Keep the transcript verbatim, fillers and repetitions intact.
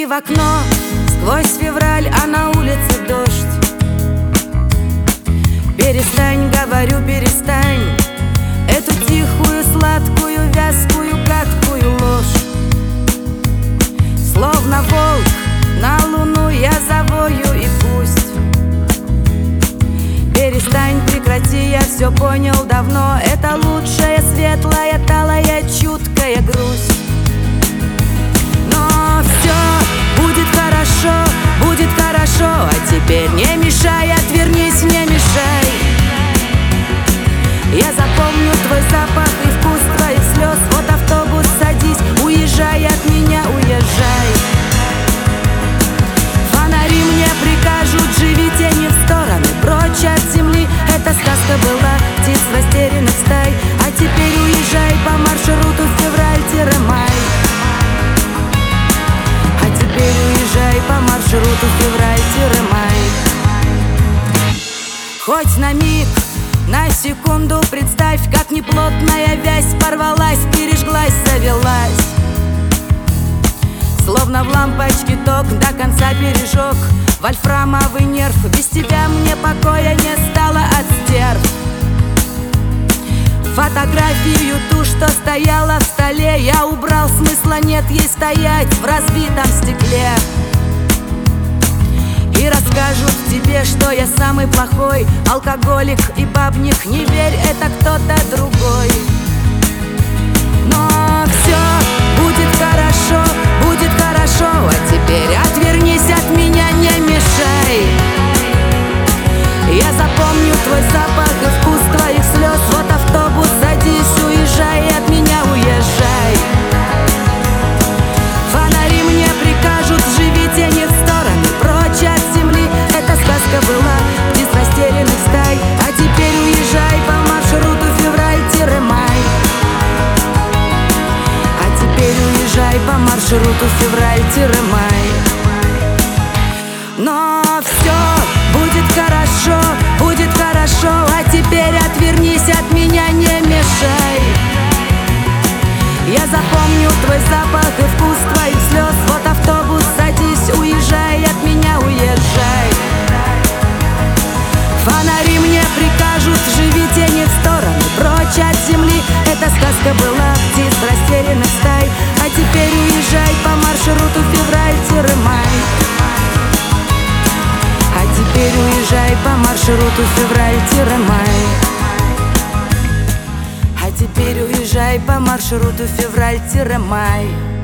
в окно сквозь февраль, а на улице дождь. Перестань, говорю, перестань эту тихую, сладкую, вязкую, гадкую ложь. Словно волк на луну я завою, и пусть. Перестань, прекрати, я все понял давно. Это лучшая, светлая, талая, чуткая грусть. Но все будет хорошо, будет хорошо. А теперь не мешай, отвернись, не мешай. Я запомню твой запах и вкус твоих слез. Вот автобус, садись, уезжай от меня, уезжай. Фонари мне прикажут, живи тени в стороны, прочь от земли. Эта сказка была птиц растерянных стай. А теперь уезжай по маршруту февраль-май. А теперь уезжай по маршруту февраль-май. Хоть на миг, на секунду представь, как неплотная вязь порвалась, пережглась, завелась. Словно в лампочке ток до конца пережег вольфрамовый нерв. Без тебя мне покоя не стало от стерв. Фотографию ту, что стояла в столе, я убрал, смысла нет ей стоять в разбитом стекле. И расскажут тебе, что я самый плохой алкоголик и бабник. Не верь, это кто-то другой. Но все будет хорошо, будет хорошо. А теперь отвернись от меня, не мешай. Я запомню твой запах и вкус твоих слез. Вот автобус, садись, уезжай, от меня уезжай. Фонари мне прикажут, живи тени в стороны, прочь от земли. Эта сказка была птиц растерянных стай. А теперь уезжай по маршруту февраль-май. А теперь уезжай по маршруту февраль-май. Но все будет хорошо, будет хорошо. А теперь отвернись от меня, не мешай. Я запомню твой запах и вкус твоих слез. Вот автобус, садись, уезжай, от меня уезжай. Фонари мне прикажут, живи тени в стороны, прочь от земли. Эта сказка была птиц растерянных стай. А теперь уезжай по маршруту февраль-май. А теперь уезжай по маршруту февраль-май. А теперь уезжай по маршруту февраль-май.